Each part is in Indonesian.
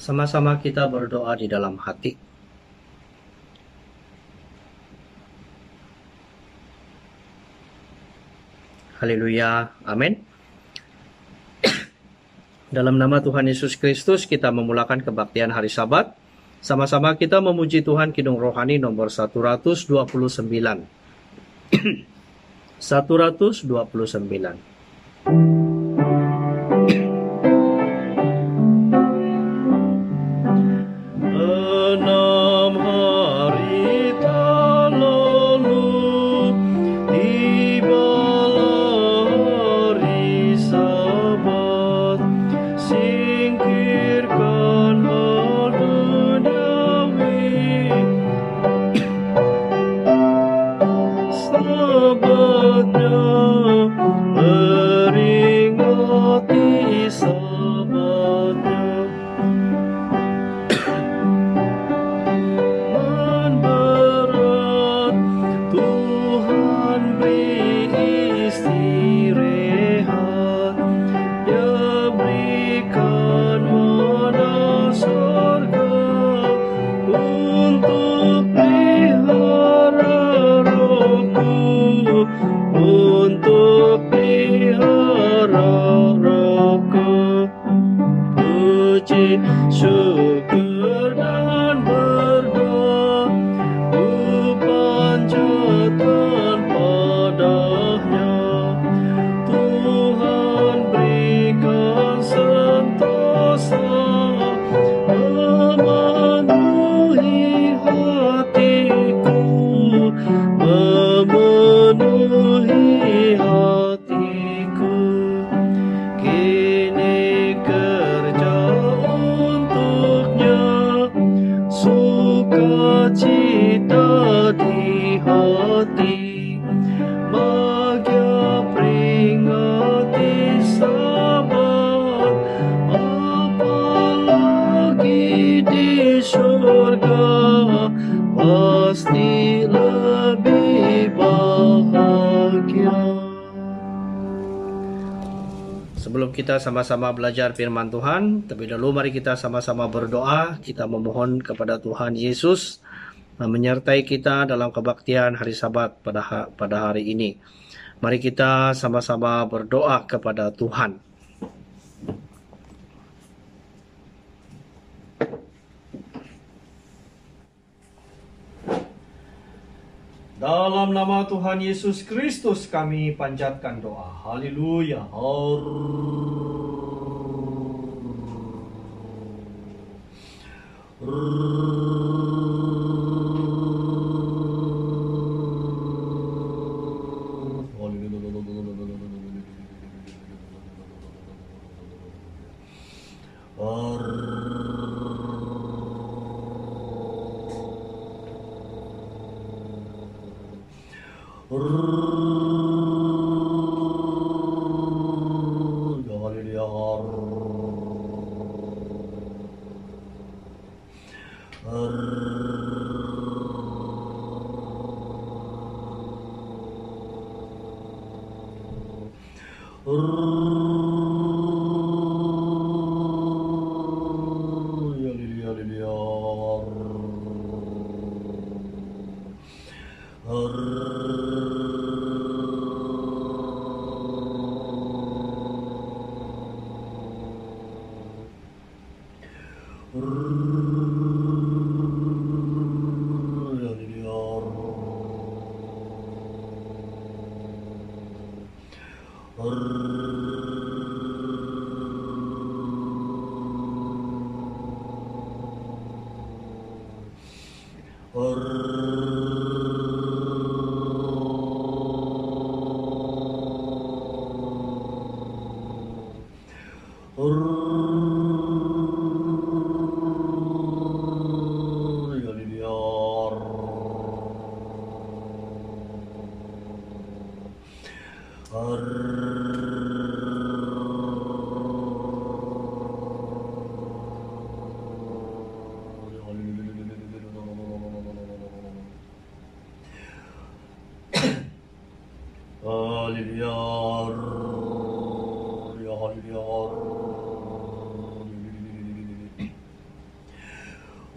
Sama-sama kita berdoa di dalam hati. Haleluya, amin. Dalam nama Tuhan Yesus Kristus kita memulakan kebaktian hari Sabat. Sama-sama kita memuji Tuhan Kidung Rohani nomor 129. 129. Sebelum kita sama-sama belajar firman Tuhan, terlebih dahulu mari kita sama-sama berdoa. Kita memohon kepada Tuhan Yesus menyertai kita dalam kebaktian hari Sabat pada hari ini. Mari kita sama-sama berdoa kepada Tuhan. Dalam nama Tuhan Yesus Kristus kami panjatkan doa. Haleluya.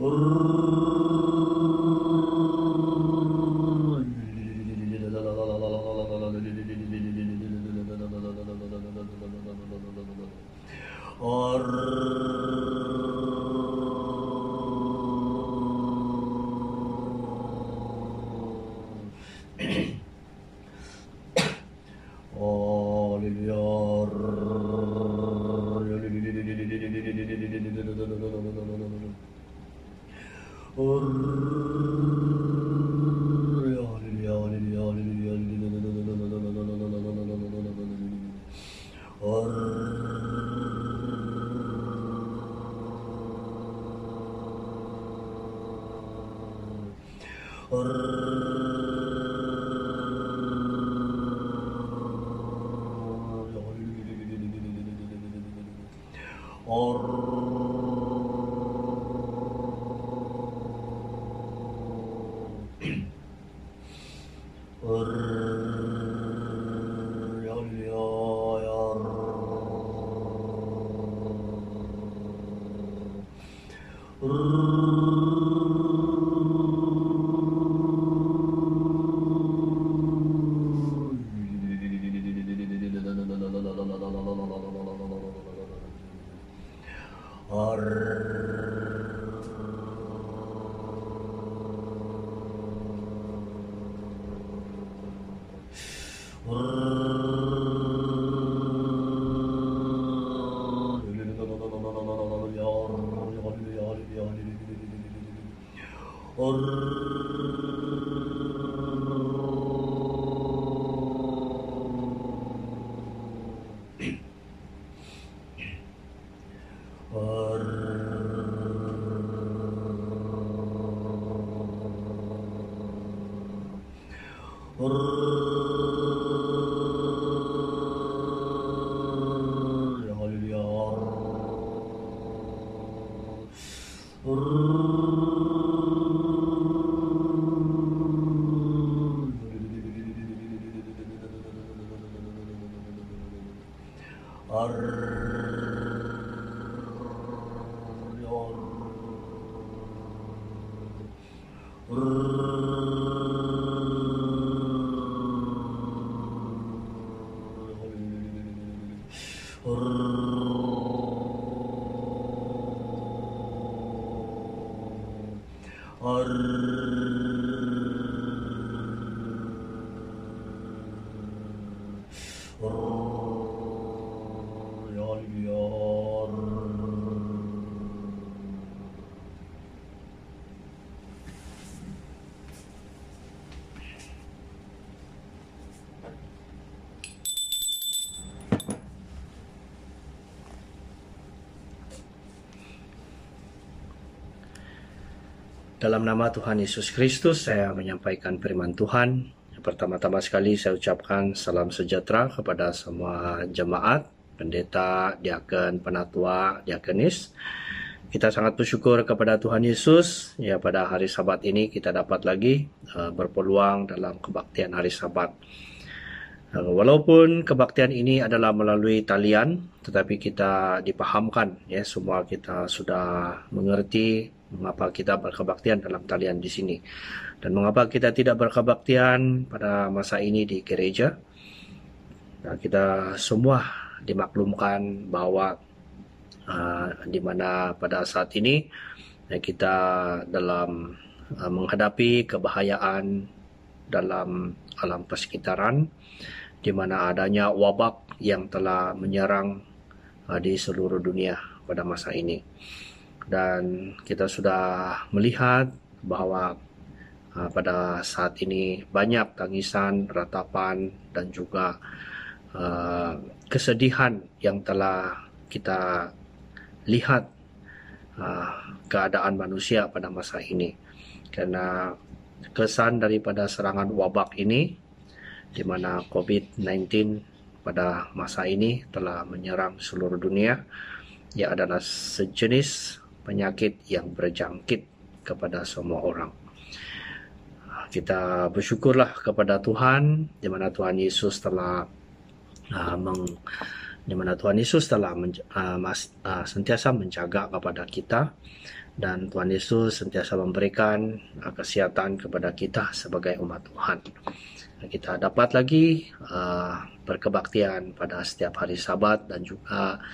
Dalam nama Tuhan Yesus Kristus, saya menyampaikan firman Tuhan. Pertama-tama sekali saya ucapkan salam sejahtera kepada semua jemaat, pendeta, diaken, penatua, diakenis. Kita sangat bersyukur kepada Tuhan Yesus, ya pada hari Sabat ini kita dapat lagi berpeluang dalam kebaktian hari Sabat. Walaupun kebaktian ini adalah melalui talian, tetapi kita dipahamkan, ya semua kita sudah mengerti mengapa kita berkebaktian dalam talian di sini dan mengapa kita tidak berkebaktian pada masa ini di gereja. Nah, kita semua dimaklumkan bahwa di mana pada saat ini kita dalam menghadapi kebahayaan dalam alam persekitaran, di mana adanya wabak yang telah menyerang di seluruh dunia pada masa ini. Dan kita sudah melihat bahwa pada saat ini banyak tangisan, ratapan, dan juga kesedihan yang telah kita lihat keadaan manusia pada masa ini. Karena kesan daripada serangan wabak ini, di mana COVID-19 pada masa ini telah menyerang seluruh dunia, ia adalah sejenis penyakit yang berjangkit kepada semua orang. Kita bersyukurlah kepada Tuhan, di mana Tuhan Yesus telah di mana Tuhan Yesus telah sentiasa menjaga kepada kita, dan Tuhan Yesus sentiasa memberikan kesehatan kepada kita sebagai umat Tuhan. Kita dapat lagi berkebaktian pada setiap hari Sabat dan juga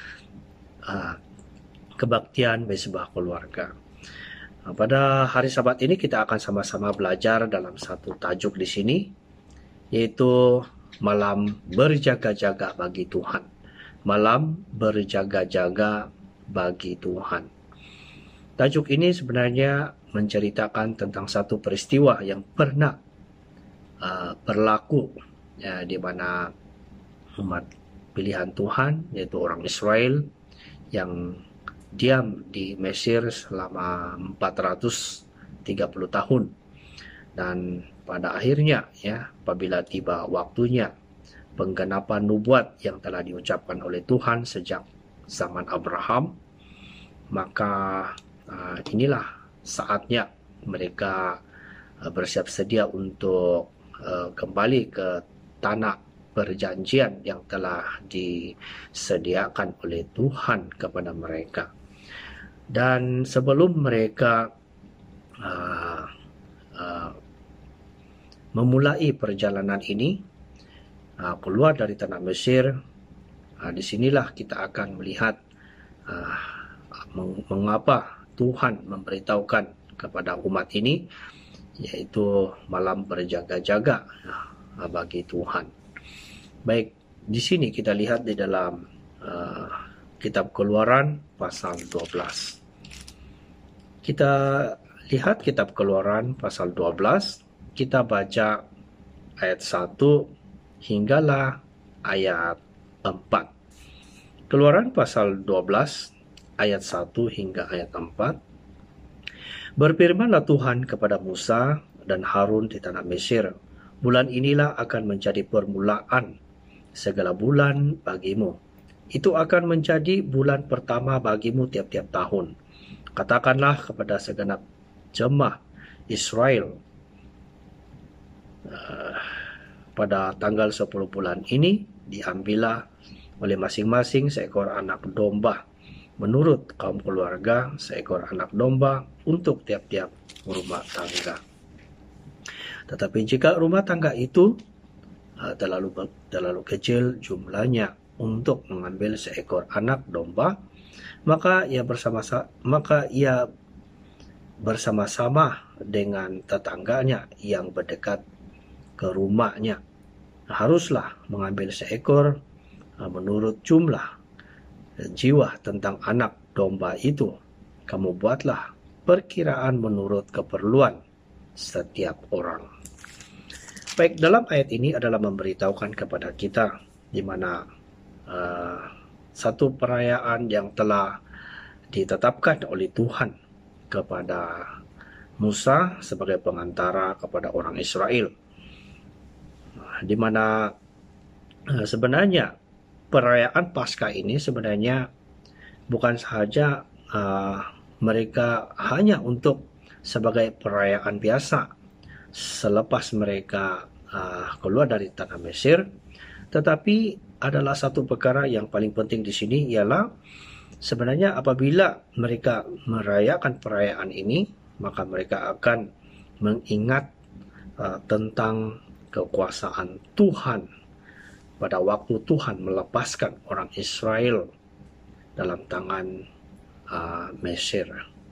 kebaktian bagi sebuah keluarga. Pada hari Sabat ini kita akan sama-sama belajar dalam satu tajuk di sini, yaitu malam berjaga-jaga bagi Tuhan. Malam berjaga-jaga bagi Tuhan. Tajuk ini sebenarnya menceritakan tentang satu peristiwa yang pernah berlaku, ya, di mana umat pilihan Tuhan, yaitu orang Israel yang diam di Mesir selama 430 tahun. Dan pada akhirnya, ya, apabila tiba waktunya penggenapan nubuat yang telah diucapkan oleh Tuhan sejak zaman Abraham, maka inilah saatnya mereka bersiap sedia untuk kembali ke tanah perjanjian yang telah disediakan oleh Tuhan kepada mereka. Dan sebelum mereka memulai perjalanan ini, keluar dari tanah Mesir, disinilah kita akan melihat mengapa Tuhan memberitahukan kepada umat ini, yaitu malam berjaga-jaga bagi Tuhan. Baik, di sini kita lihat di dalam kitab Keluaran pasal 12. Kita lihat kitab Keluaran pasal 12, kita baca ayat 1 hinggalah ayat 4. Keluaran pasal 12 ayat 1 hingga ayat 4. Berfirmanlah Tuhan kepada Musa dan Harun di tanah Mesir, bulan inilah akan menjadi permulaan segala bulan bagimu. Itu akan menjadi bulan pertama bagimu tiap-tiap tahun. Katakanlah kepada segenap jemaah Israel, pada tanggal 10 bulan ini diambillah oleh masing-masing seekor anak domba, menurut kaum keluarga seekor anak domba untuk tiap-tiap rumah tangga. Tetapi jika rumah tangga itu terlalu kecil jumlahnya untuk mengambil seekor anak domba, maka ia bersama-sama dengan tetangganya yang berdekat ke rumahnya haruslah mengambil seekor menurut jumlah jiwa tentang anak domba itu. Kamu buatlah perkiraan menurut keperluan setiap orang. Baik, dalam ayat ini adalah memberitahukan kepada kita di mana satu perayaan yang telah ditetapkan oleh Tuhan kepada Musa sebagai pengantara kepada orang Israel, di mana sebenarnya perayaan Paskah ini sebenarnya bukan sahaja mereka hanya untuk sebagai perayaan biasa selepas mereka keluar dari tanah Mesir, tetapi adalah satu perkara yang paling penting di sini ialah sebenarnya apabila mereka merayakan perayaan ini, maka mereka akan mengingat tentang kekuasaan Tuhan pada waktu Tuhan melepaskan orang Israel dalam tangan Mesir,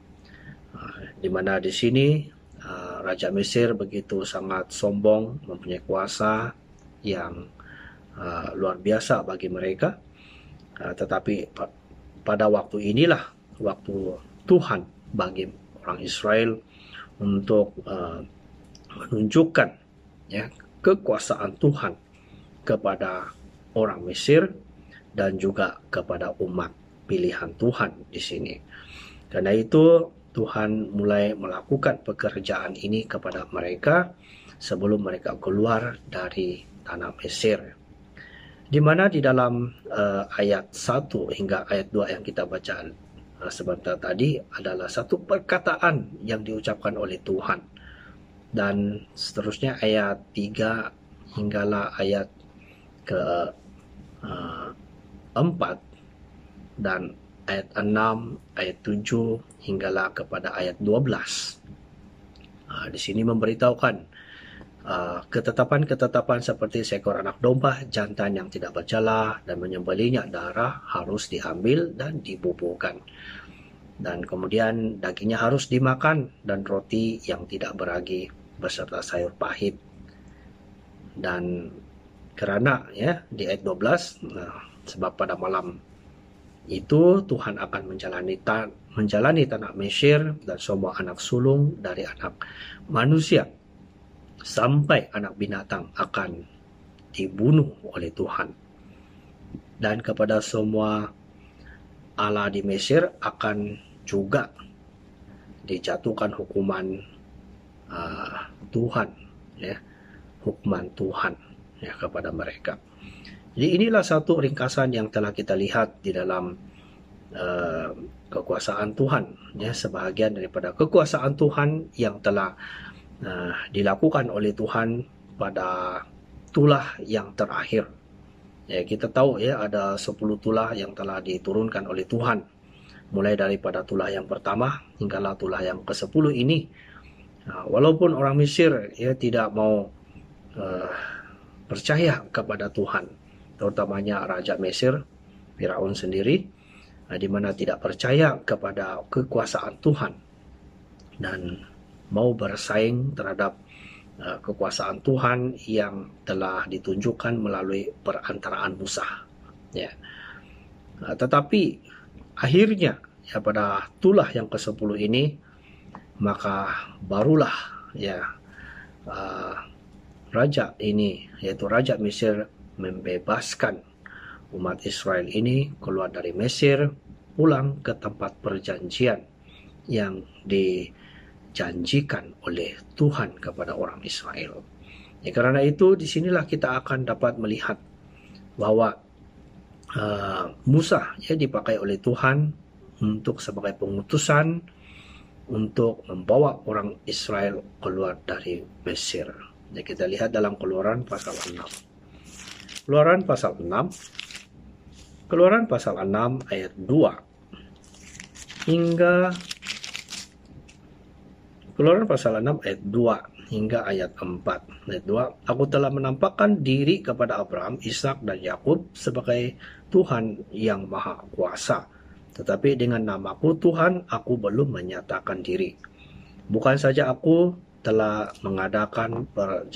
di mana di sini Raja Mesir begitu sangat sombong, mempunyai kuasa yang luar biasa bagi mereka, tetapi pada waktu inilah waktu Tuhan bagi orang Israel untuk menunjukkan, ya, kekuasaan Tuhan kepada orang Mesir dan juga kepada umat pilihan Tuhan di sini. Karena itu Tuhan mulai melakukan pekerjaan ini kepada mereka sebelum mereka keluar dari tanah Mesir. Di mana di dalam ayat 1 hingga ayat 2 yang kita baca sebentar tadi adalah satu perkataan yang diucapkan oleh Tuhan. Dan seterusnya ayat 3 hinggalah ayat ke 4 dan ayat 6, ayat 7 hinggalah kepada ayat 12. Di sini memberitahukan ketetapan-ketetapan seperti seekor anak domba jantan yang tidak bercela dan menyembelihnya darah harus diambil dan dibubuhkan. Dan kemudian dagingnya harus dimakan dan roti yang tidak beragi beserta sayur pahit. Dan kerana ya di ayat 12, sebab pada malam itu Tuhan akan menjalani tanah Mesir dan semua anak sulung dari anak manusia sampai anak binatang akan dibunuh oleh Tuhan. Dan kepada semua Allah di Mesir akan juga dijatuhkan hukuman Tuhan, ya, hukuman Tuhan ya kepada mereka. Jadi inilah satu ringkasan yang telah kita lihat di dalam kekuasaan Tuhan, ya, sebahagian daripada kekuasaan Tuhan yang telah dilakukan oleh Tuhan pada tulah yang terakhir. Ya, kita tahu ya ada 10 tulah yang telah diturunkan oleh Tuhan, mulai daripada tulah yang pertama hinggalah tulah yang ke-10 ini. Walaupun orang Mesir ya tidak mau percaya kepada Tuhan, terutamanya Raja Mesir, Firaun sendiri, di mana tidak percaya kepada kekuasaan Tuhan dan mau bersaing terhadap kekuasaan Tuhan yang telah ditunjukkan melalui perantaraan Musa. Ya. Tetapi akhirnya ya pada tulah yang ke-10 ini maka barulah ya raja ini, yaitu Raja Mesir, membebaskan umat Israel ini keluar dari Mesir, pulang ke tempat perjanjian yang dijanjikan oleh Tuhan kepada orang Israel. Ya, karena itu disinilah kita akan dapat melihat bahwa Musa ya dipakai oleh Tuhan untuk sebagai pengutusan untuk membawa orang Israel keluar dari Mesir. Ya, kita lihat dalam Keluaran pasal 6. Keluaran pasal 6 ayat 2 hingga Keluaran pasal 6 ayat 2 hingga ayat 4. Ayat 2, aku telah menampakkan diri kepada Abraham, Ishak dan Yakub sebagai Tuhan yang Maha Kuasa. Tetapi dengan namaku Tuhan, aku belum menyatakan diri. Bukan saja aku telah mengadakan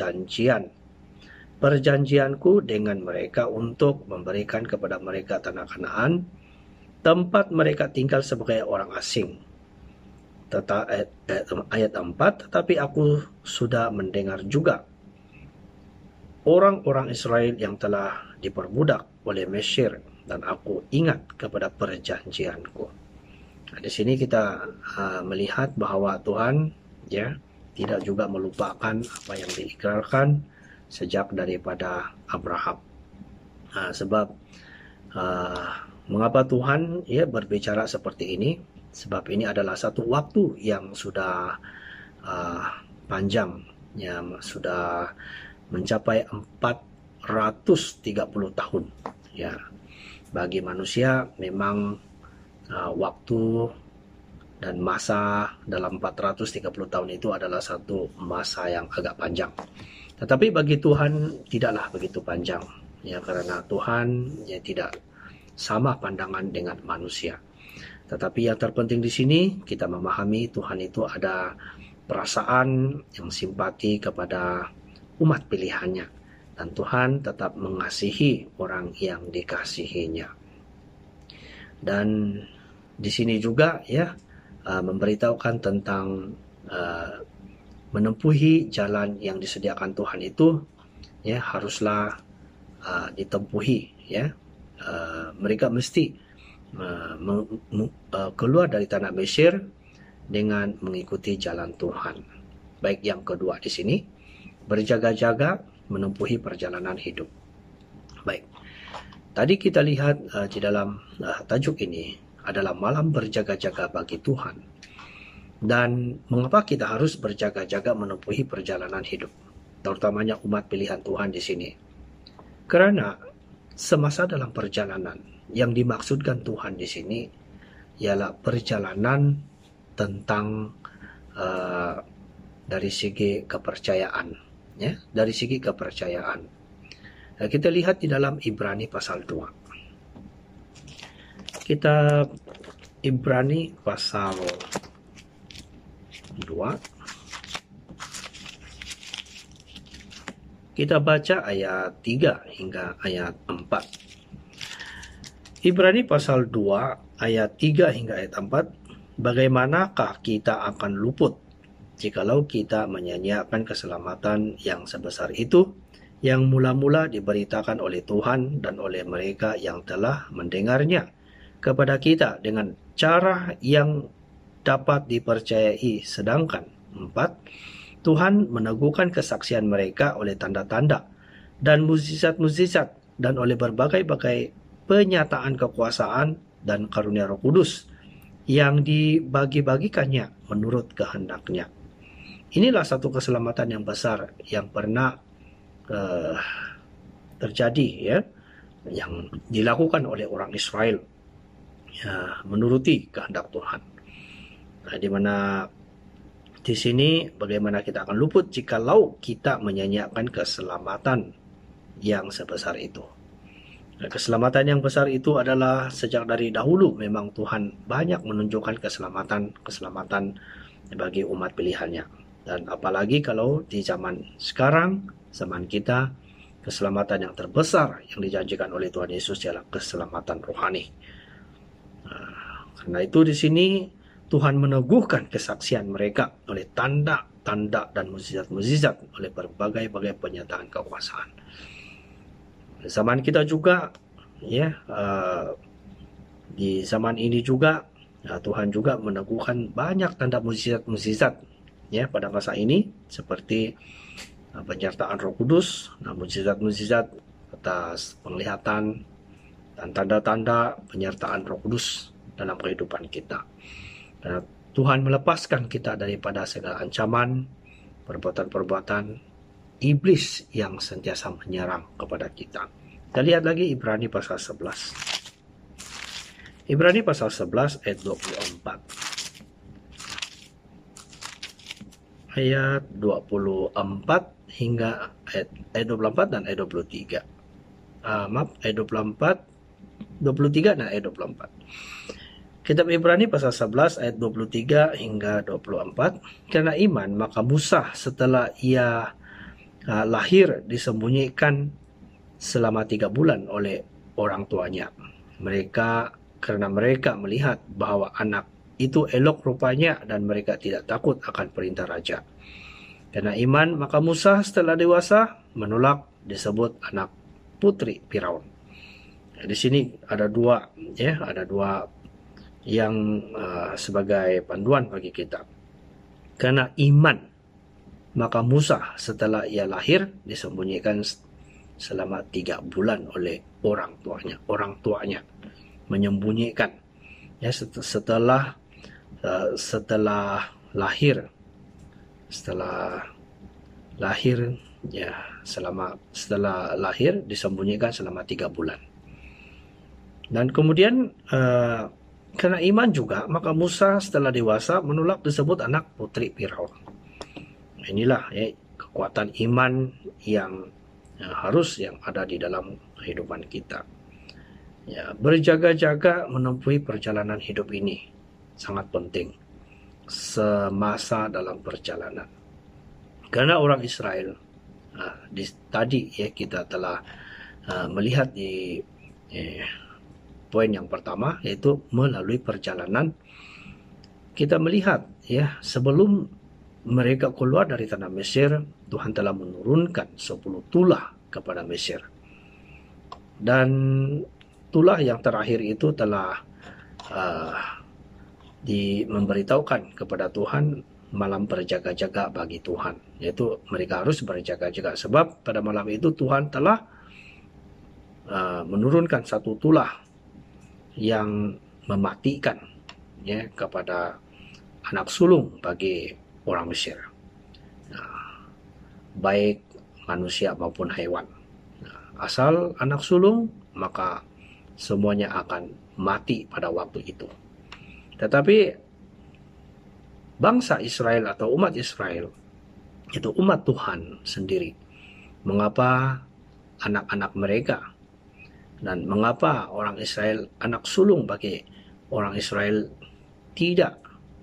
perjanjianku dengan mereka untuk memberikan kepada mereka tanah Kanaan, tempat mereka tinggal sebagai orang asing. Ayat 4, tetapi aku sudah mendengar juga orang-orang Israel yang telah diperbudak oleh Mesir, dan aku ingat kepada perjanjianku. Nah, di sini kita melihat bahwa Tuhan ya tidak juga melupakan apa yang diikrarkan sejak daripada Abraham. Sebab mengapa Tuhan ya berbicara seperti ini? Sebab ini adalah satu waktu yang sudah panjang, yang sudah mencapai 430 tahun. Ya, bagi manusia memang waktu dan masa dalam 430 tahun itu adalah satu masa yang agak panjang. Tetapi bagi Tuhan tidaklah begitu panjang, ya, karena Tuhan ya tidak sama pandangan dengan manusia. Tetapi yang terpenting di sini kita memahami Tuhan itu ada perasaan yang simpati kepada umat pilihannya, dan Tuhan tetap mengasihi orang yang dikasihinya. Dan di sini juga ya memberitahukan tentang menempuhi jalan yang disediakan Tuhan itu ya haruslah ditempuhi ya. Mereka mesti keluar dari tanah Mesir dengan mengikuti jalan Tuhan. Baik, yang kedua di sini berjaga-jaga menempuhi perjalanan hidup. Baik, tadi kita lihat di dalam tajuk ini adalah malam berjaga-jaga bagi Tuhan. Dan mengapa kita harus berjaga-jaga menempuhi perjalanan hidup, terutamanya umat pilihan Tuhan di sini? Karena semasa dalam perjalanan. Yang dimaksudkan Tuhan di sini ialah perjalanan tentang dari segi kepercayaan, ya, dari segi kepercayaan. Kita lihat di dalam Ibrani pasal 2. Kita Ibrani pasal 2. Kita baca ayat 3 hingga ayat 4. Ibrani pasal 2 ayat 3 hingga ayat 4. Bagaimanakah kita akan luput jikalau kita menyanyiakan keselamatan yang sebesar itu, yang mula-mula diberitakan oleh Tuhan dan oleh mereka yang telah mendengarnya kepada kita dengan cara yang dapat dipercayai. Sedangkan 4, Tuhan meneguhkan kesaksian mereka oleh tanda-tanda dan mukjizat-mukjizat dan oleh berbagai-bagai penyataan kekuasaan dan karunia Roh Kudus yang dibagi-bagikannya menurut kehendaknya. Inilah satu keselamatan yang besar yang pernah terjadi, ya, yang dilakukan oleh orang Israel, ya, menuruti kehendak Tuhan. Nah, di mana di sini bagaimana kita akan luput jikalau kita menyanyiakan keselamatan yang sebesar itu. Nah, keselamatan yang besar itu adalah sejak dari dahulu memang Tuhan banyak menunjukkan keselamatan bagi umat pilihannya. Dan apalagi kalau di zaman sekarang, zaman kita, keselamatan yang terbesar yang dijanjikan oleh Tuhan Yesus adalah keselamatan rohani. Karena itu di sini Tuhan meneguhkan kesaksian mereka oleh tanda-tanda dan mukjizat-mukjizat, oleh berbagai-bagai penyataan kekuasaan. Zaman kita juga, ya, di zaman ini juga, Tuhan juga meneguhkan banyak tanda mukjizat-mukjizat, ya, pada masa ini, seperti penyertaan Roh Kudus, mukjizat-mukjizat atas penglihatan dan tanda-tanda penyertaan Roh Kudus dalam kehidupan kita. Dan Tuhan melepaskan kita daripada segala ancaman, perbuatan-perbuatan iblis yang sentiasa menyerang kepada kita. Kita lihat lagi Ibrani pasal 11. Ibrani pasal 11 ayat 24. Ayat 24 hingga ayat 24 dan ayat 23. Ayat 24, 23 dan ayat 24. Kitab Ibrani pasal 11 ayat 23 hingga 24. Karena iman maka Musa setelah ia lahir disembunyikan selama 3 bulan oleh orang tuanya. Karena mereka melihat bahwa anak itu elok rupanya dan mereka tidak takut akan perintah raja. Karena iman maka Musa setelah dewasa menolak disebut anak putri Firaun. Di sini ada dua yang sebagai panduan bagi kita. Karena iman maka Musa setelah ia lahir disembunyikan selama 3 bulan oleh orang tuanya menyembunyikan, ya, setelah lahir, ya, setelah lahir disembunyikan selama 3 bulan. Dan kemudian karena iman juga maka Musa setelah dewasa menolak disebut anak putri Firaun. Inilah, ya, kekuatan iman yang harus yang ada di dalam kehidupan kita. Ya, berjaga-jaga menempuhi perjalanan hidup ini sangat penting semasa dalam perjalanan. Karena orang Israel tadi, ya, kita telah melihat di poin yang pertama, yaitu melalui perjalanan kita melihat, ya, sebelum mereka keluar dari tanah Mesir, Tuhan telah menurunkan 10 tulah kepada Mesir. Dan tulah yang terakhir itu telah memberitahukan kepada Tuhan malam berjaga-jaga bagi Tuhan, yaitu mereka harus berjaga-jaga sebab pada malam itu Tuhan telah menurunkan 1 tulah yang mematikan, ya, kepada anak sulung bagi orang Mesir, baik manusia maupun hewan. Asal anak sulung maka semuanya akan mati pada waktu itu. Tetapi bangsa Israel atau umat Israel itu umat Tuhan sendiri. Mengapa anak-anak mereka dan mengapa orang Israel, anak sulung bagi orang Israel tidak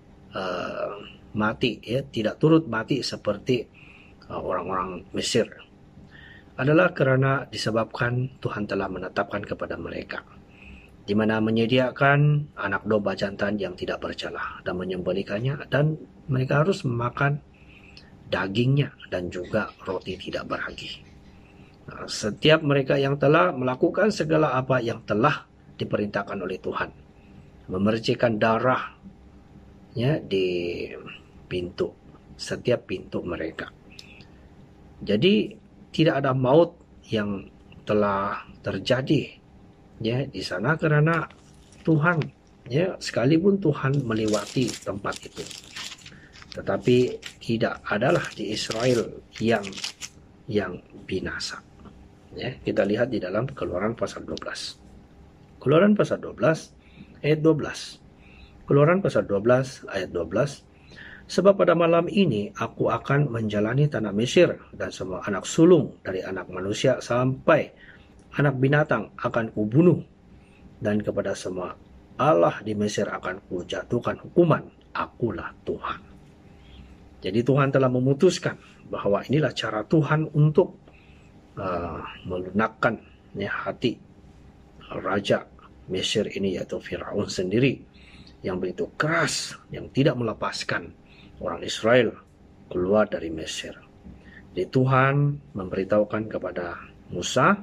mati, ya, tidak turut mati seperti orang-orang Mesir, adalah karena disebabkan Tuhan telah menetapkan kepada mereka, di mana menyediakan anak domba jantan yang tidak bercela dan menyembelihkannya, dan mereka harus memakan dagingnya dan juga roti tidak beragi. Nah, setiap mereka yang telah melakukan segala apa yang telah diperintahkan oleh Tuhan, memercikan darah, ya, di pintu, setiap pintu mereka. Jadi tidak ada maut yang telah terjadi, ya, di sana karena Tuhan, ya, sekalipun Tuhan melewati tempat itu, tetapi tidak adalah di Israel yang binasa. Ya, kita lihat di dalam Keluaran pasal 12. Keluaran pasal 12 ayat 12. Keluaran pasal 12 ayat 12. Sebab pada malam ini aku akan menjalani tanah Mesir, dan semua anak sulung dari anak manusia sampai anak binatang akan kubunuh, dan kepada semua Allah di Mesir akan kujatuhkan hukuman. Akulah Tuhan. Jadi Tuhan telah memutuskan bahwa inilah cara Tuhan untuk melunakkan, ya, hati raja Mesir ini, yaitu Firaun sendiri, yang begitu keras, yang tidak melepaskan orang Israel keluar dari Mesir. Jadi Tuhan memberitahukan kepada Musa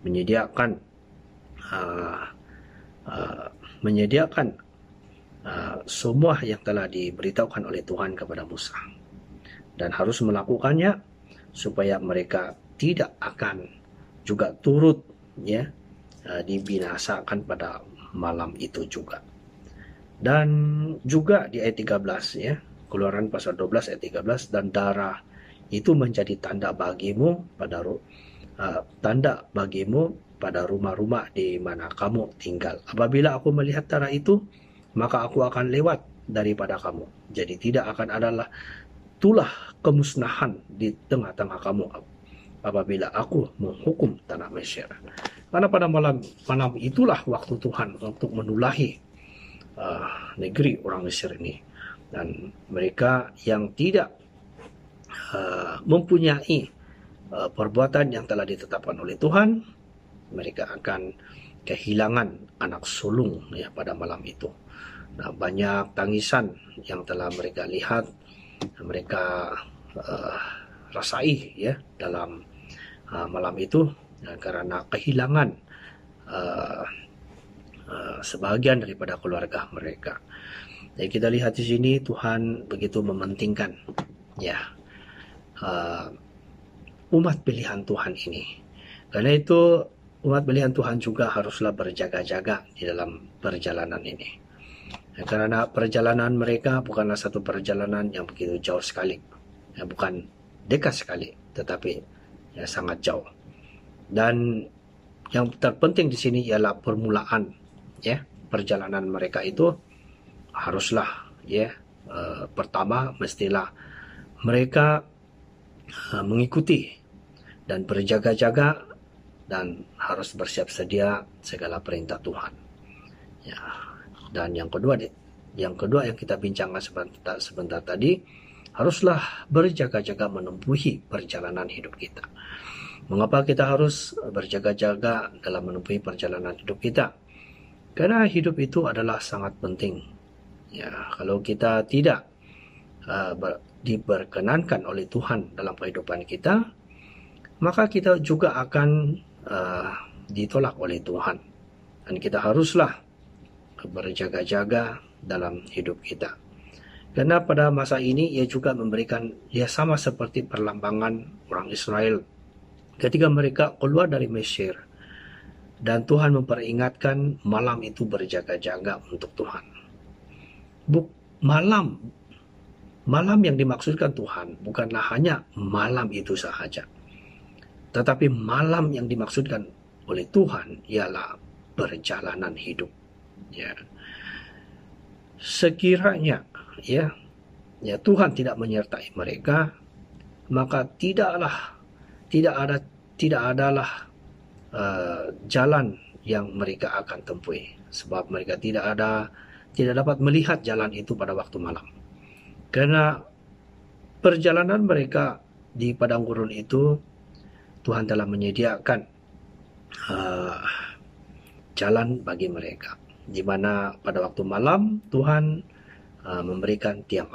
menyediakan semua yang telah diberitahukan oleh Tuhan kepada Musa, dan harus melakukannya supaya mereka tidak akan juga turut, ya, dibinasakan pada malam itu juga. Dan juga di ayat 13, ya, Keluaran pasal 12 ayat 13, dan darah itu menjadi tanda bagimu pada rumah-rumah di mana kamu tinggal. Apabila aku melihat darah itu, maka aku akan lewat daripada kamu. Jadi tidak akan adalah tulah kemusnahan di tengah-tengah kamu apabila aku menghukum tanah Mesir. Karena pada malam itulah waktu Tuhan untuk menulahi negeri orang Mesir ini. Dan mereka yang tidak mempunyai perbuatan yang telah ditetapkan oleh Tuhan, mereka akan kehilangan anak sulung, ya, pada malam itu. Nah, banyak tangisan yang telah mereka lihat, mereka rasai, ya, dalam malam itu, ya, karena kehilangan sebagian daripada keluarga mereka. Jadi kita lihat di sini Tuhan begitu mementingkan, ya, umat pilihan Tuhan ini. Karena itu umat pilihan Tuhan juga haruslah berjaga-jaga di dalam perjalanan ini. Ya, karena perjalanan mereka bukanlah satu perjalanan yang begitu jauh sekali, ya, bukan dekat sekali, tetapi, ya, sangat jauh. Dan yang terpenting di sini ialah permulaan, ya, perjalanan mereka itu haruslah, ya, pertama mestilah mereka mengikuti dan berjaga-jaga dan harus bersiap sedia segala perintah Tuhan. Ya. Dan yang kedua yang kita bincangkan sebentar tadi, haruslah berjaga-jaga menempuhi perjalanan hidup kita. Mengapa kita harus berjaga-jaga dalam menempuhi perjalanan hidup kita? Karena hidup itu adalah sangat penting. Ya, kalau kita tidak diperkenankan oleh Tuhan dalam kehidupan kita, maka kita juga akan ditolak oleh Tuhan. Dan kita haruslah berjaga-jaga dalam hidup kita. Karena pada masa ini ia juga memberikan, ya, sama seperti perlambangan orang Israel ketika mereka keluar dari Mesir. Dan Tuhan memperingatkan malam itu berjaga-jaga untuk Tuhan. Malam yang dimaksudkan Tuhan bukanlah hanya malam itu sahaja, tetapi malam yang dimaksudkan oleh Tuhan ialah perjalanan hidup. Ya. Sekiranya Tuhan tidak menyertai mereka, maka tidak adalah jalan yang mereka akan tempuh, sebab mereka tidak dapat melihat jalan itu pada waktu malam. Karena perjalanan mereka di padang gurun itu, Tuhan telah menyediakan jalan bagi mereka, di mana pada waktu malam Tuhan memberikan tiang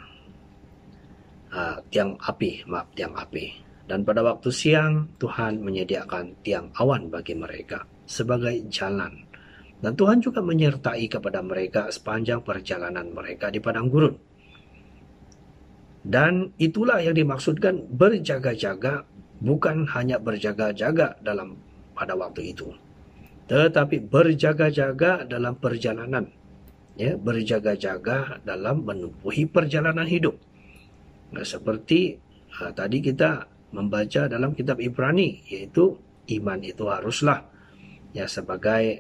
api, dan pada waktu siang Tuhan menyediakan tiang awan bagi mereka sebagai jalan. Dan Tuhan juga menyertai kepada mereka sepanjang perjalanan mereka di padang gurun. Dan itulah yang dimaksudkan berjaga-jaga, bukan hanya berjaga-jaga pada waktu itu, tetapi berjaga-jaga dalam perjalanan, berjaga-jaga dalam menempuhi perjalanan hidup. Nah, seperti tadi kita membaca dalam kitab Ibrani, yaitu iman itu haruslah sebagai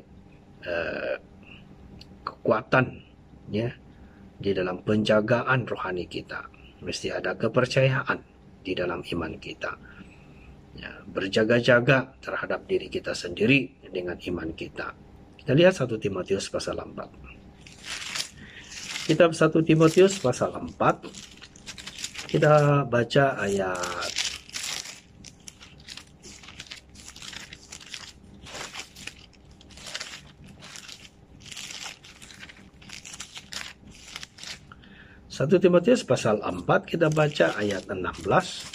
kekuatan di dalam penjagaan rohani kita. Mesti ada kepercayaan di dalam iman kita. Berjaga-jaga terhadap diri kita sendiri dengan iman kita. Kita lihat 1 Timotius pasal 4. Kitab 1 Timotius pasal 4. Kita baca ayat 1 Timotius pasal 4, kita baca ayat 16.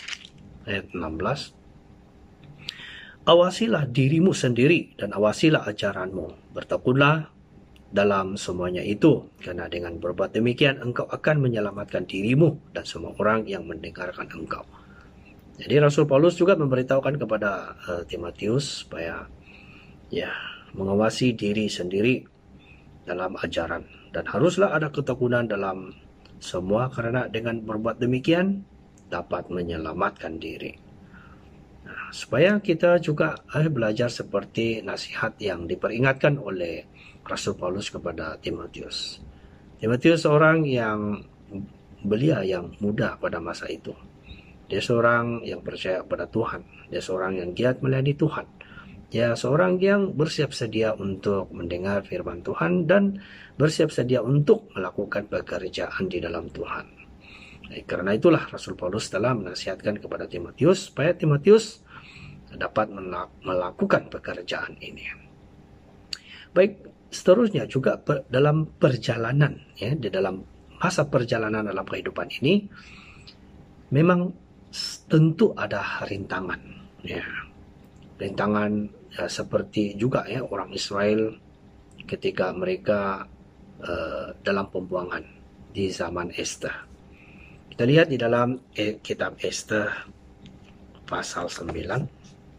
Awasilah dirimu sendiri dan awasilah ajaranmu. Bertekunlah dalam semuanya itu, karena dengan berbuat demikian engkau akan menyelamatkan dirimu dan semua orang yang mendengarkan engkau. Jadi Rasul Paulus juga memberitahukan kepada Timotius supaya mengawasi diri sendiri dalam ajaran, dan haruslah ada ketekunan dalam semua, karena dengan berbuat demikian dapat menyelamatkan diri. Nah, supaya kita juga belajar seperti nasihat yang diperingatkan oleh Rasul Paulus kepada Timotius. Timotius seorang yang belia, yang muda pada masa itu. Dia seorang yang percaya pada Tuhan. Dia seorang yang giat melayani Tuhan. Dia seorang yang bersiap sedia untuk mendengar firman Tuhan dan bersiap sedia untuk melakukan pekerjaan di dalam Tuhan. Karena itulah Rasul Paulus telah menasihatkan kepada Timotius supaya Timotius dapat melakukan pekerjaan ini. Baik, seterusnya juga dalam perjalanan, di dalam masa perjalanan dalam kehidupan ini, memang tentu ada rintangan. Rintangan seperti juga orang Israel ketika mereka dalam pembuangan di zaman Esther. Kita lihat di dalam kitab Esther pasal 9.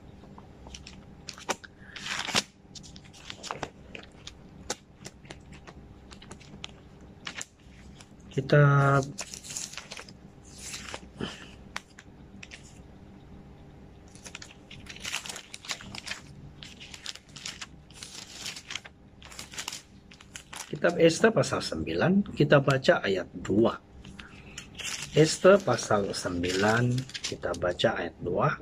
Kitab Esther pasal 9, kita baca ayat 2. Esther pasal 9, kita baca ayat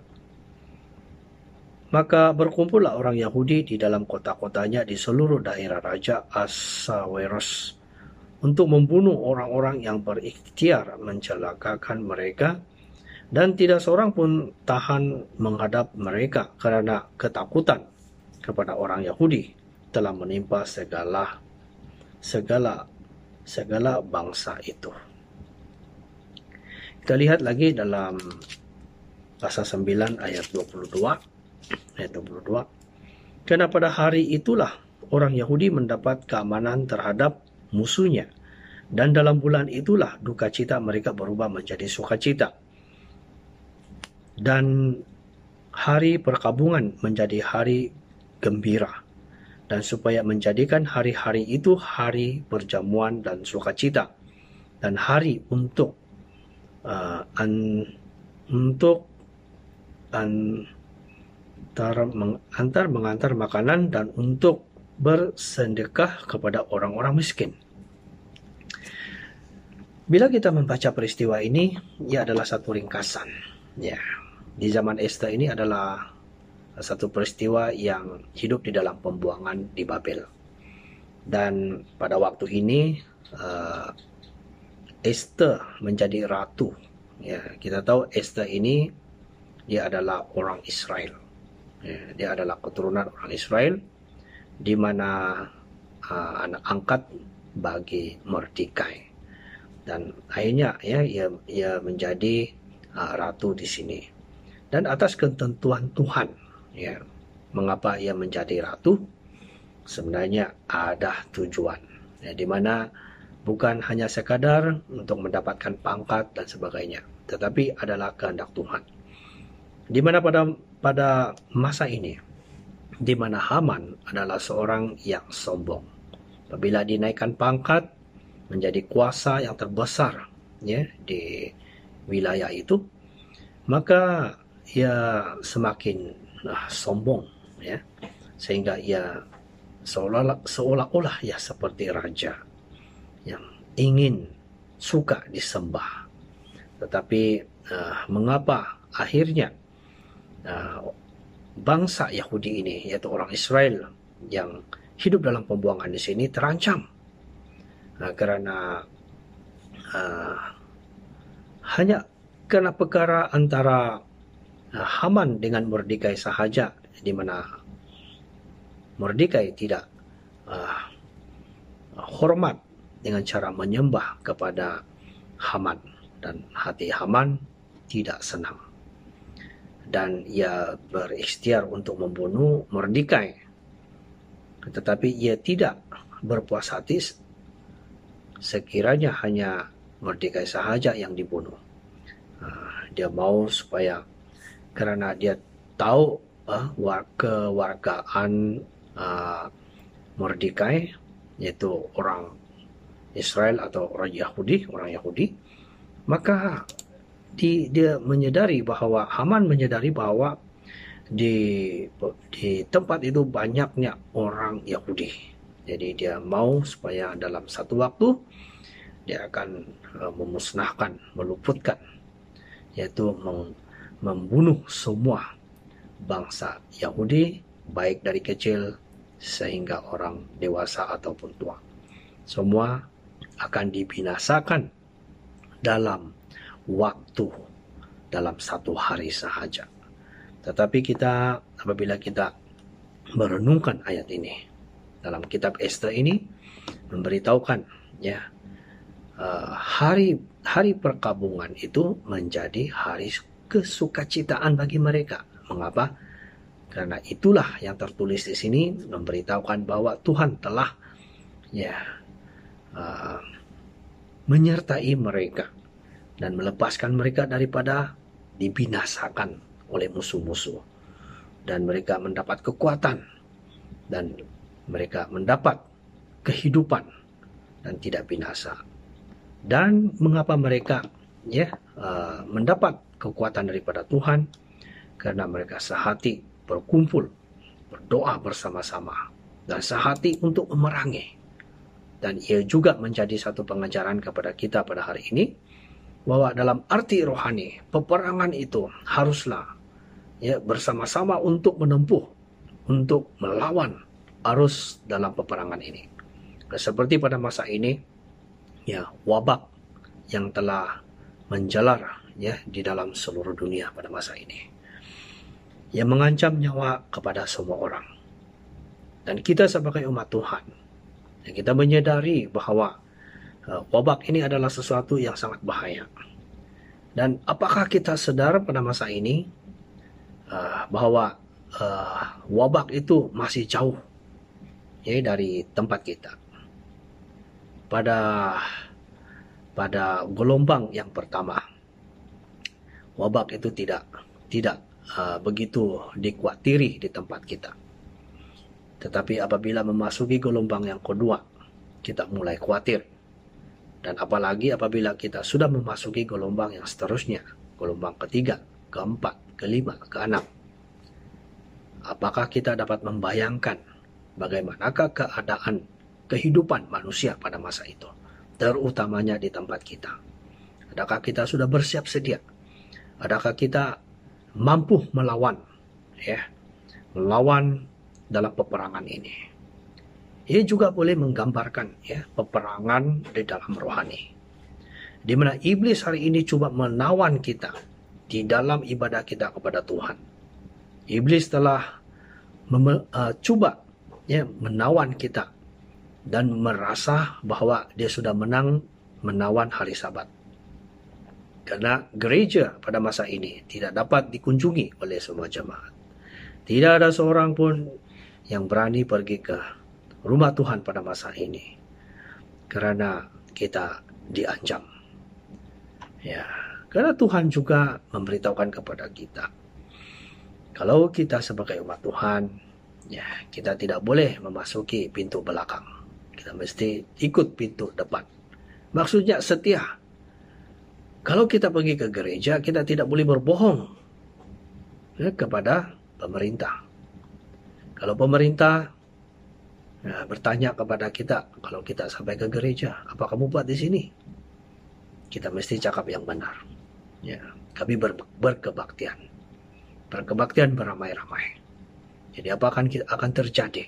2. Maka berkumpullah orang Yahudi di dalam kota-kotanya di seluruh daerah Raja Ahasuerus untuk membunuh orang-orang yang berikhtiar mencelakakan mereka, dan tidak seorang pun tahan menghadap mereka karena ketakutan kepada orang Yahudi telah menimpa segala bangsa itu. Kita lihat lagi dalam pasal 9 ayat 22. Karena pada hari itulah orang Yahudi mendapat keamanan terhadap musuhnya, dan dalam bulan itulah duka cita mereka berubah menjadi sukacita, dan hari perkabungan menjadi hari gembira, dan supaya menjadikan hari-hari itu hari perjamuan dan sukacita, dan hari untuk mengantar makanan dan untuk bersedekah kepada orang-orang miskin. Bila kita membaca peristiwa ini, ia adalah satu ringkasan. Ya, di zaman Esta ini adalah satu peristiwa yang hidup di dalam pembuangan di Babel. Dan pada waktu ini Esther menjadi ratu. Ya, kita tahu Esther ini dia adalah orang Israel. Ya, dia adalah keturunan orang Israel, di mana anak angkat bagi Mordekai. Dan akhirnya ya ia menjadi ratu di sini. Dan atas ketentuan Tuhan, ya, mengapa ia menjadi ratu? Sebenarnya ada tujuan, ya, di mana bukan hanya sekadar untuk mendapatkan pangkat dan sebagainya, tetapi adalah kehendak Tuhan. Di mana pada masa ini, di mana Haman adalah seorang yang sombong. Apabila dinaikkan pangkat menjadi kuasa yang terbesar, ya, di wilayah itu, maka ia semakin sombong, ya, sehingga ia seolah-olah ya seperti raja yang ingin suka disembah. Tetapi mengapa akhirnya bangsa Yahudi ini, yaitu orang Israel yang hidup dalam pembuangan di sini, terancam karena hanya karena perkara antara Haman dengan Mordekai sahaja, di mana Mordekai tidak hormat dengan cara menyembah kepada Haman, dan hati Haman tidak senang, dan ia berikhtiar untuk membunuh Mordekai. Tetapi ia tidak berpuas hati sekiranya hanya Mordekai sahaja yang dibunuh. Dia mau supaya, karena dia tahu kewargaan Mordekai, yaitu orang Israel atau orang Yahudi, maka dia menyadari bahwa Haman menyadari bahwa di tempat itu banyaknya orang Yahudi. Jadi dia mau supaya dalam satu waktu dia akan memusnahkan, meluputkan, yaitu membunuh semua bangsa Yahudi, baik dari kecil sehingga orang dewasa ataupun tua. Semua akan dibinasakan dalam waktu, dalam satu hari sahaja. Tetapi apabila kita merenungkan ayat ini, dalam kitab Esta ini memberitahukan, ya, hari perkabungan itu menjadi hari kesukacitaan bagi mereka. Mengapa? Karena itulah yang tertulis di sini memberitahukan bahwa Tuhan telah, ya, menyertai mereka dan melepaskan mereka daripada dibinasakan oleh musuh-musuh, dan mereka mendapat kekuatan dan mereka mendapat kehidupan dan tidak binasa. Dan mengapa mereka, ya, mendapat kekuatan daripada Tuhan? Karena mereka sehati berkumpul, berdoa bersama-sama, dan sehati untuk memerangi. Dan ia juga menjadi satu pengajaran kepada kita pada hari ini, bahwa dalam arti rohani, peperangan itu haruslah, ya, bersama-sama untuk menempuh, untuk melawan arus dalam peperangan ini. Seperti pada masa ini, ya, wabak yang telah menjalar, ya, di dalam seluruh dunia pada masa ini, yang mengancam nyawa kepada semua orang. Dan kita sebagai umat Tuhan, ya, kita menyadari bahwa wabak ini adalah sesuatu yang sangat bahaya. Dan apakah kita sadar pada masa ini bahwa wabak itu masih jauh, ya, dari tempat kita? Pada gelombang yang pertama, wabak itu tidak begitu dikhawatiri di tempat kita. Tetapi apabila memasuki gelombang yang kedua, kita mulai khawatir. Dan apalagi apabila kita sudah memasuki gelombang yang seterusnya, gelombang ketiga, keempat, kelima, keenam. apakah kita dapat membayangkan bagaimanakah keadaan kehidupan manusia pada masa itu, terutamanya di tempat kita? Adakah kita sudah bersiap sedia? Adakah kita mampu melawan, melawan dalam peperangan ini? Ia juga boleh menggambarkan peperangan di dalam rohani, di mana iblis hari ini coba menawan kita di dalam ibadah kita kepada Tuhan. Iblis telah coba menawan kita dan merasa bahwa dia sudah menang menawan hari Sabat. Karena gereja pada masa ini tidak dapat dikunjungi oleh semua jemaat. Tidak ada seorang pun yang berani pergi ke rumah Tuhan pada masa ini, karena kita diancam. Karena Tuhan juga memberitahukan kepada kita, kalau kita sebagai umat Tuhan, kita tidak boleh memasuki pintu belakang. Kita mesti ikut pintu depan. Maksudnya setia. Kalau kita pergi ke gereja, kita tidak boleh berbohong kepada pemerintah. Kalau pemerintah bertanya kepada kita, kalau kita sampai ke gereja, apa kamu buat di sini? Kita mesti cakap yang benar. Kami berkebaktian. Berkebaktian beramai-ramai. Jadi apa akan terjadi?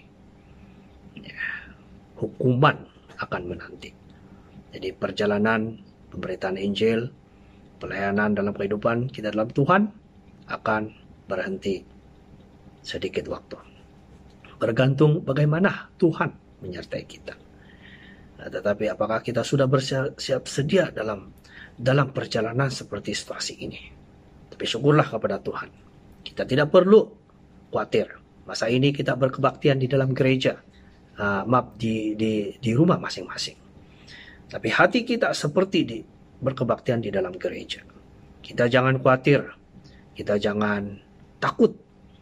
Hukuman akan menanti. Jadi perjalanan pemberitaan Injil, pelayanan dalam kehidupan kita dalam Tuhan akan berhenti sedikit waktu. Bergantung bagaimana Tuhan menyertai kita. Tetapi apakah kita sudah bersiap sedia dalam perjalanan seperti situasi ini? Tapi syukurlah kepada Tuhan. Kita tidak perlu khawatir. Masa ini kita berkebaktian di dalam gereja. Di rumah masing-masing. Tapi hati kita seperti berkebaktian di dalam gereja. Kita jangan khawatir. Kita jangan takut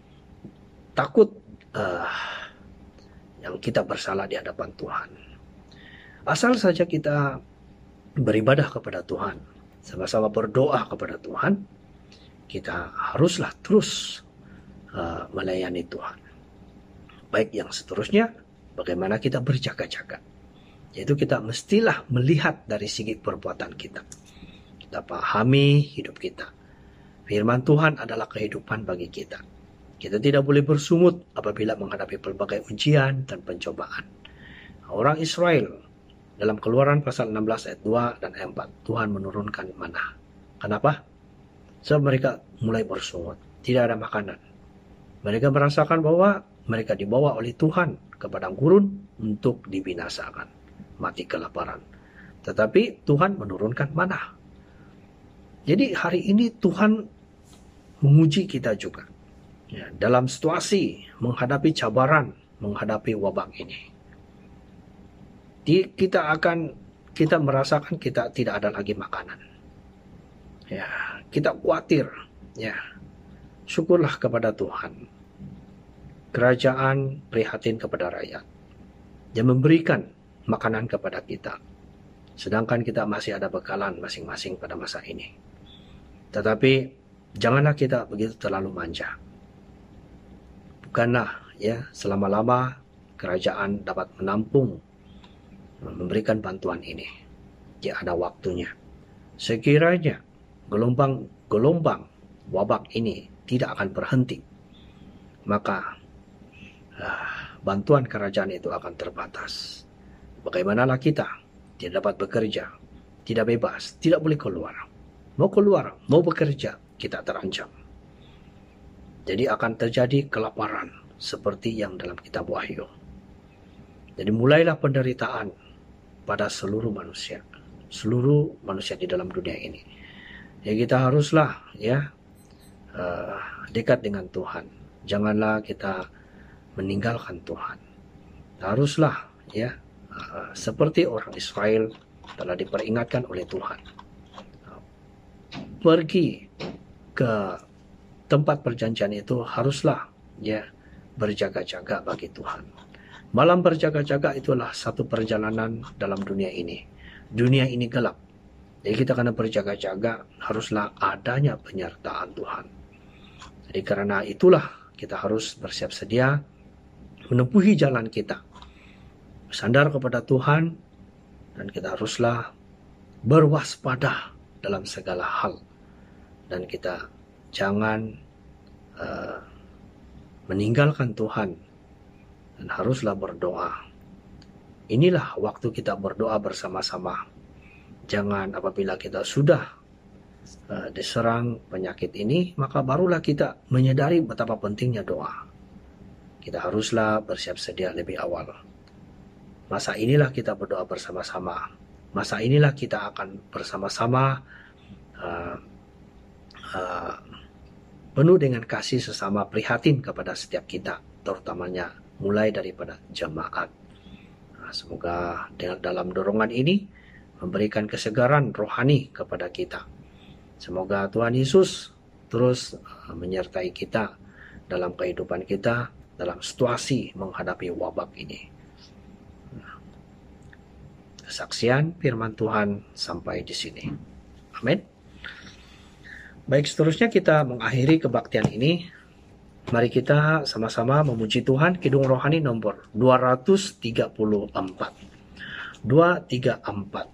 yang kita bersalah di hadapan Tuhan. Asal saja kita beribadah kepada Tuhan, sama-sama berdoa kepada Tuhan, kita haruslah terus melayani Tuhan. Baik yang seterusnya, bagaimana kita berjaga-jaga. Yaitu kita mestilah melihat dari segi perbuatan kita. Kita pahami hidup kita. Firman Tuhan adalah kehidupan bagi kita. Kita tidak boleh bersungut apabila menghadapi berbagai ujian dan pencobaan. Orang Israel dalam Keluaran pasal 16 ayat 2 dan ayat 4, Tuhan menurunkan manna. Kenapa? Sebab mereka mulai bersungut. Tidak ada makanan. Mereka merasakan bahwa mereka dibawa oleh Tuhan ke padang gurun untuk dibinasakan, mati kelaparan. Tetapi Tuhan menurunkan manna. Jadi hari ini Tuhan menguji kita juga. Dalam situasi menghadapi cabaran, menghadapi wabah ini. Kita merasakan kita tidak ada lagi makanan. Kita khawatir. Syukurlah kepada Tuhan. Kerajaan prihatin kepada rakyat. Dia memberikan makanan kepada kita. Sedangkan kita masih ada bekalan masing-masing pada masa ini. Tetapi janganlah kita begitu terlalu manja. Bukanlah selama-lama kerajaan dapat menampung, memberikan bantuan ini. Dia ada waktunya. Sekiranya gelombang wabah ini tidak akan berhenti, maka bantuan kerajaan itu akan terbatas. Bagaimanalah kita tidak dapat bekerja, tidak bebas, tidak boleh keluar. Mau keluar, mau bekerja, kita terancam. Jadi akan terjadi kelaparan seperti yang dalam kitab Wahyu. Jadi mulailah penderitaan pada seluruh manusia di dalam dunia ini. Ya kita haruslah dekat dengan Tuhan. Janganlah kita meninggalkan Tuhan. Haruslah seperti orang Israel telah diperingatkan oleh Tuhan. Pergi ke tempat perjanjian itu haruslah berjaga-jaga bagi Tuhan. Malam berjaga-jaga itulah satu perjalanan dalam dunia ini. Dunia ini gelap. Jadi kita kena berjaga-jaga, haruslah adanya penyertaan Tuhan. Jadi karena itulah kita harus bersiap sedia menempuhi jalan kita, bersandar kepada Tuhan, dan kita haruslah berwaspada dalam segala hal, dan kita jangan meninggalkan Tuhan, dan haruslah berdoa. Inilah waktu kita berdoa bersama-sama. Jangan apabila kita sudah diserang penyakit ini, maka barulah kita menyadari betapa pentingnya doa. Kita haruslah bersiap sedia lebih awal. Masa inilah kita berdoa bersama-sama. Masa inilah kita akan bersama-sama penuh dengan kasih sesama, prihatin kepada setiap kita, terutamanya mulai daripada jemaat. Semoga dalam dorongan ini memberikan kesegaran rohani kepada kita. Semoga Tuhan Yesus terus menyertai kita dalam kehidupan kita, dalam situasi menghadapi wabak ini. Kesaksian firman Tuhan sampai di sini. Amin. Baik, seterusnya kita mengakhiri kebaktian ini. Mari kita sama-sama memuji Tuhan, Kidung Rohani nomor 234. 234.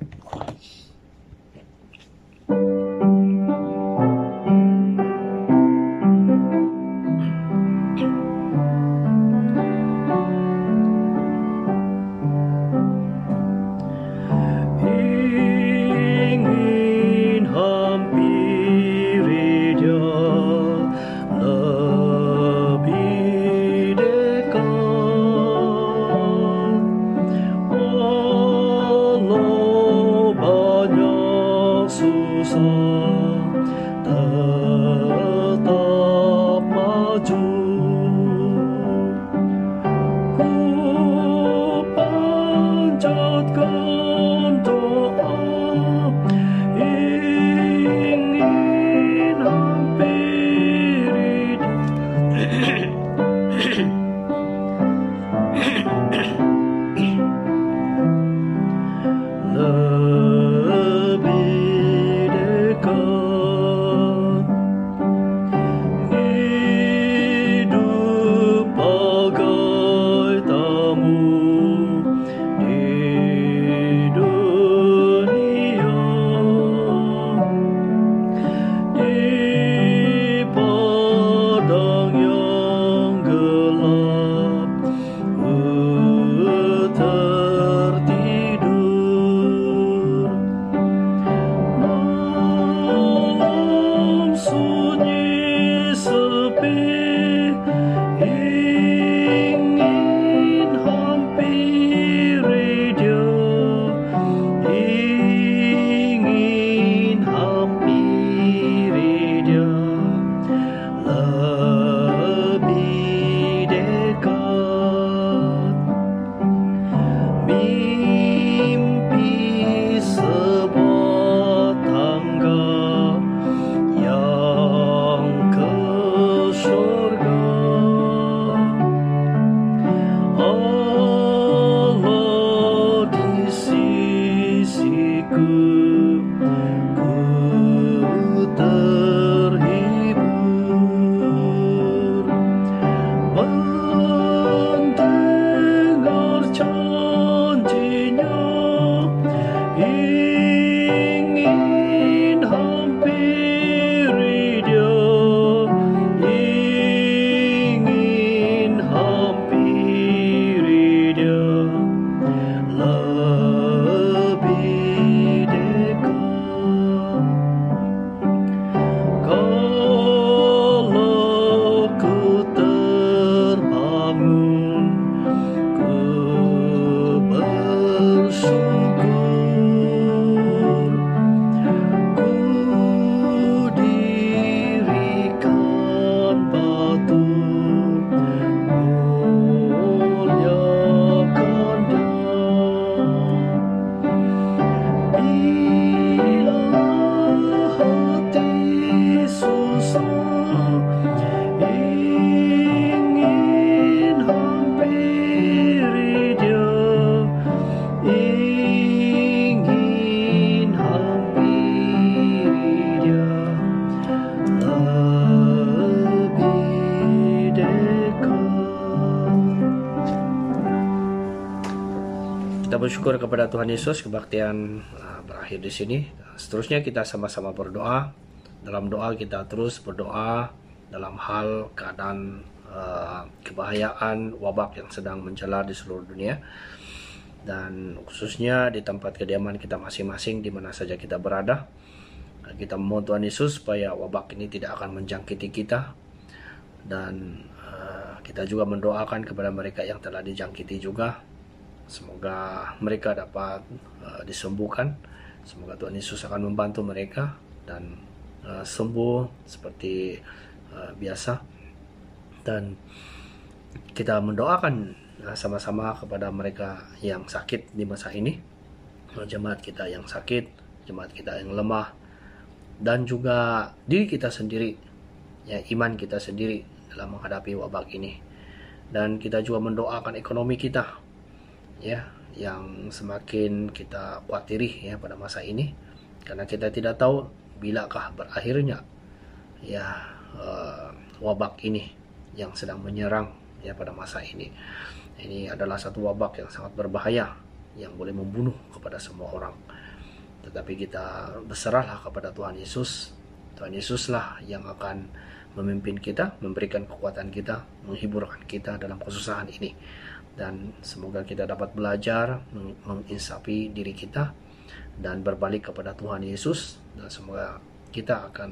Kita bersyukur kepada Tuhan Yesus, kebaktian berakhir di sini. Seterusnya kita sama-sama berdoa. Dalam doa kita terus berdoa dalam hal keadaan kebahayaan wabak yang sedang menjalar di seluruh dunia, dan khususnya di tempat kediaman kita masing-masing di mana saja kita berada. Kita memohon Tuhan Yesus supaya wabak ini tidak akan menjangkiti kita, dan kita juga mendoakan kepada mereka yang telah dijangkiti juga, semoga mereka dapat disembuhkan. Semoga Tuhan Yesus akan membantu mereka dan sembuh seperti biasa. Dan kita mendoakan sama-sama kepada mereka yang sakit di masa ini, jemaat kita yang sakit, jemaat kita yang lemah, dan juga diri kita sendiri, ya, iman kita sendiri dalam menghadapi wabak ini. Dan kita juga mendoakan ekonomi kita, ya, yang semakin kita khawatiri ya pada masa ini, karena kita tidak tahu bilakah berakhirnya ya wabak ini yang sedang menyerang ya pada masa ini. Ini adalah satu wabak yang sangat berbahaya yang boleh membunuh kepada semua orang. Tetapi kita berserahlah kepada Tuhan Yesus. Tuhan Yesuslah yang akan memimpin kita, memberikan kekuatan kita, menghiburkan kita dalam kesusahan ini. Dan semoga kita dapat belajar menginsafi diri kita dan berbalik kepada Tuhan Yesus, dan semoga kita akan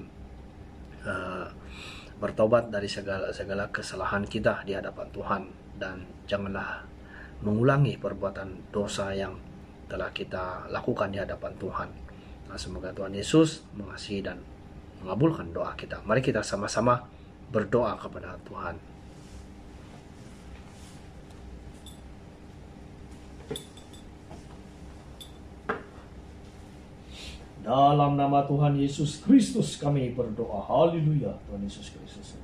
bertobat dari segala kesalahan kita di hadapan Tuhan, dan janganlah mengulangi perbuatan dosa yang telah kita lakukan di hadapan Tuhan. Nah, semoga Tuhan Yesus mengasihi dan mengabulkan doa kita. Mari kita sama-sama berdoa kepada Tuhan. Dalam nama Tuhan Yesus Kristus kami berdoa. Haleluya. Tuhan Yesus Kristus.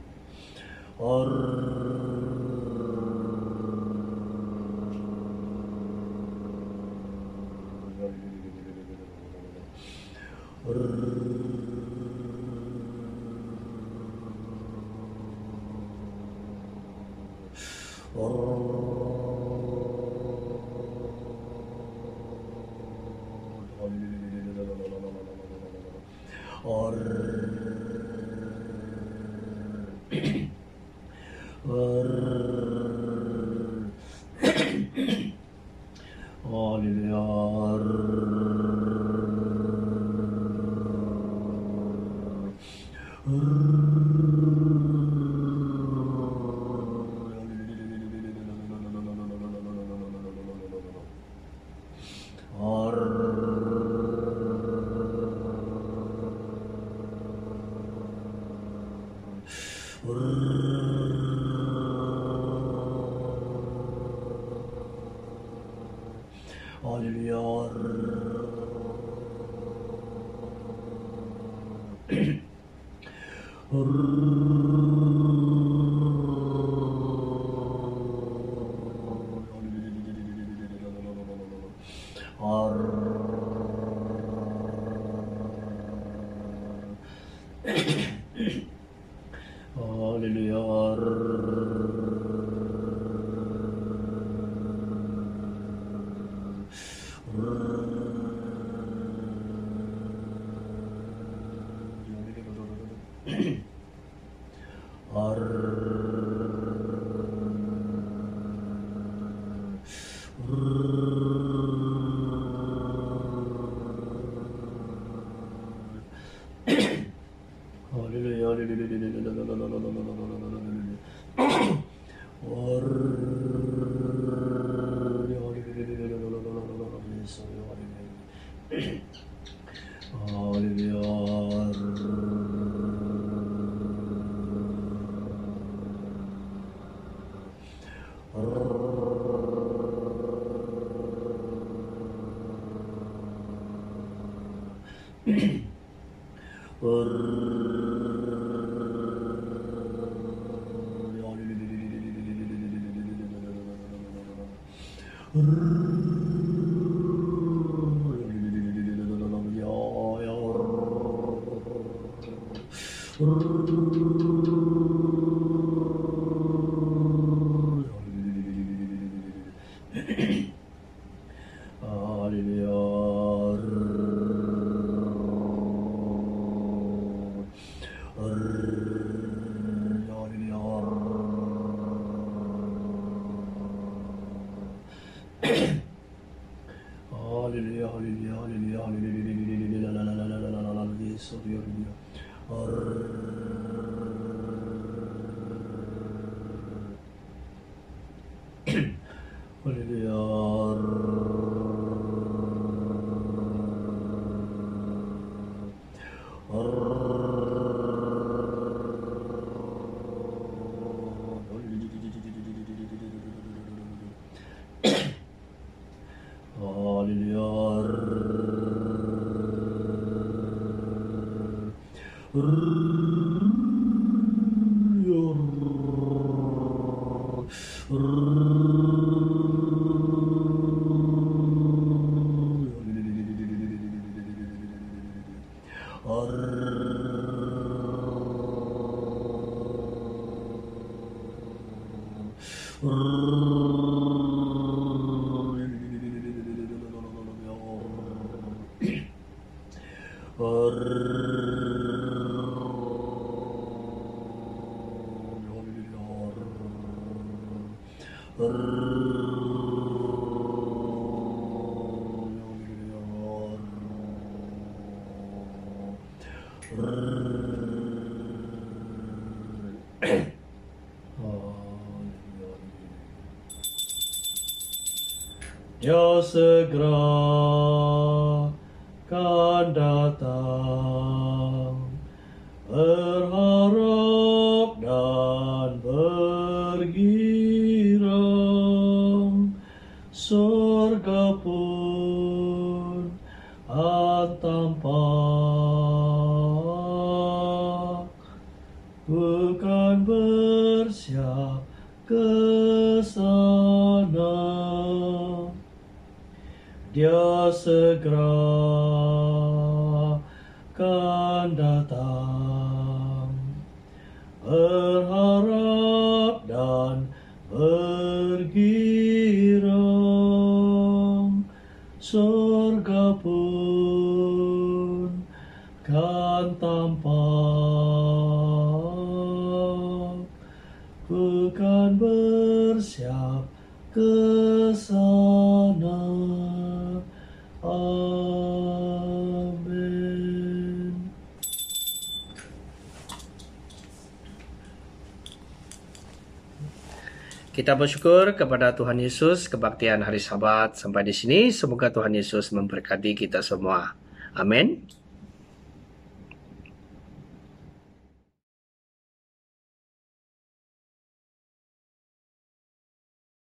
Dia segera kan datang, berharap dan bergirang, surga pun tampak, bukan bersiap ke sana. Dia segera kan datang, berharap dan bergirang, surga pun kan tampak, bukan bersiap ke sana. Amin. Kita bersyukur kepada Tuhan Yesus, kebaktian hari Sabat sampai di sini. Semoga Tuhan Yesus memberkati kita semua. Amin.